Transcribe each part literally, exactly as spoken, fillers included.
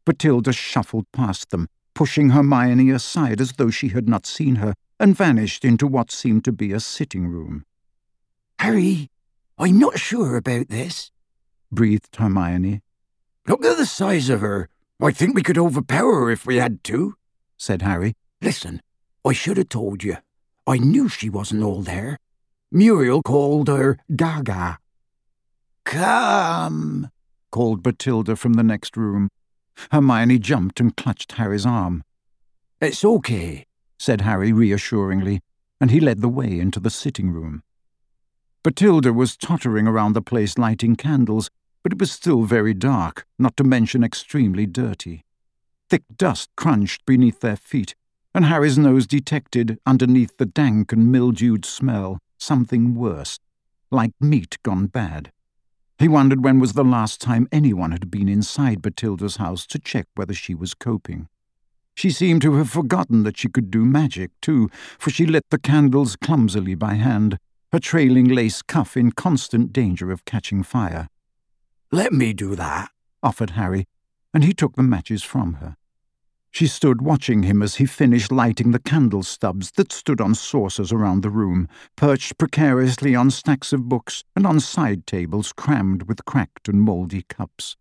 Bathilda shuffled past them, pushing Hermione aside as though she had not seen her, and vanished into what seemed to be a sitting room. "Harry, I'm not sure about this," breathed Hermione. "Look at the size of her. I think we could overpower her if we had to," said Harry. "Listen, I should have told you. I knew she wasn't all there. Muriel called her Gaga." "Come," called Bathilda from the next room. Hermione jumped and clutched Harry's arm. "It's okay," said Harry reassuringly, and he led the way into the sitting room. Bathilda was tottering around the place lighting candles, but it was still very dark, not to mention extremely dirty. Thick dust crunched beneath their feet, and Harry's nose detected, underneath the dank and mildewed smell, something worse, like meat gone bad. He wondered when was the last time anyone had been inside Bathilda's house to check whether she was coping. She seemed to have forgotten that she could do magic, too, for she lit the candles clumsily by hand, her trailing lace cuff in constant danger of catching fire. "Let me do that," offered Harry, and he took the matches from her. She stood watching him as he finished lighting the candle stubs that stood on saucers around the room, perched precariously on stacks of books and on side tables crammed with cracked and mouldy cups.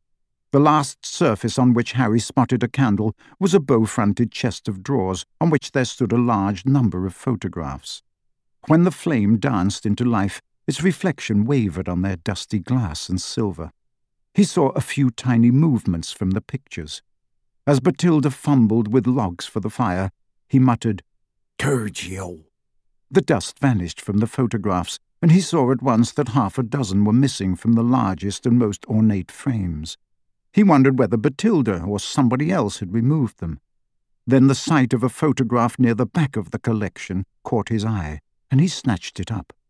The last surface on which Harry spotted a candle was a bow-fronted chest of drawers on which there stood a large number of photographs. When the flame danced into life, its reflection wavered on their dusty glass and silver. He saw a few tiny movements from the pictures. As Bathilda fumbled with logs for the fire, he muttered, "Turgio." The dust vanished from the photographs, and he saw at once that half a dozen were missing from the largest and most ornate frames. He wondered whether Bathilda or somebody else had removed them. Then the sight of a photograph near the back of the collection caught his eye, and he snatched it up.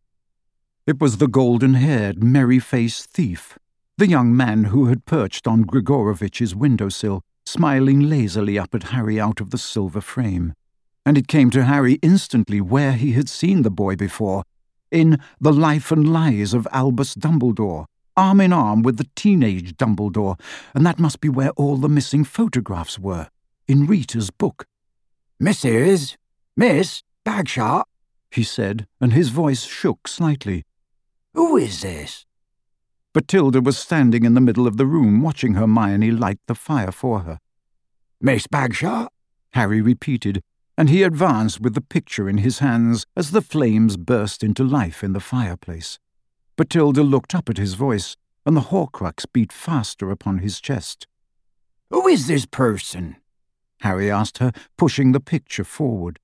It was the golden-haired, merry-faced thief, the young man who had perched on Grigorovich's windowsill, smiling lazily up at Harry out of the silver frame. And it came to Harry instantly where he had seen the boy before, in The Life and Lies of Albus Dumbledore, arm in arm with the teenage Dumbledore, and that must be where all the missing photographs were, in Rita's book. "Missus, Miss Bagshot," he said, and his voice shook slightly. "Who is this?" Bathilda was standing in the middle of the room watching Hermione light the fire for her. "Miss Bagshot?" Harry repeated, and he advanced with the picture in his hands as the flames burst into life in the fireplace. Bathilda looked up at his voice, and the Horcrux beat faster upon his chest. "Who is this person?" Harry asked her, pushing the picture forward.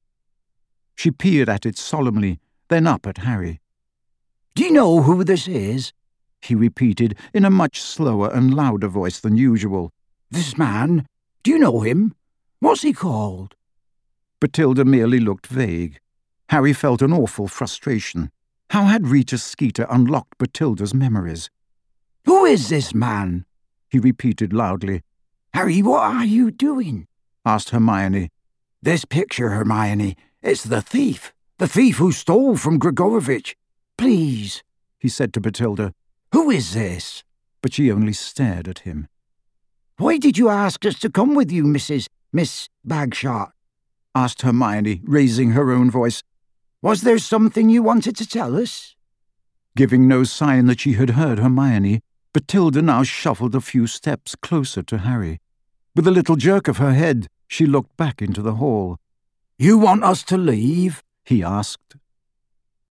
She peered at it solemnly, then up at Harry. "Do you know who this is?" he repeated in a much slower and louder voice than usual. "This man? Do you know him? What's he called?" Bathilda merely looked vague. Harry felt an awful frustration. How had Rita Skeeter unlocked Bathilda's memories? "Who is this man?" he repeated loudly. "Harry, what are you doing?" asked Hermione. "This picture, Hermione. It's the thief. The thief who stole from Grigorovich. Please," he said to Bathilda. "Who is this?" But she only stared at him. "Why did you ask us to come with you, Missus Miss Bagshot?" asked Hermione, raising her own voice. "Was there something you wanted to tell us?" Giving no sign that she had heard Hermione, Bathilda now shuffled a few steps closer to Harry. With a little jerk of her head, she looked back into the hall. "You want us to leave?" he asked.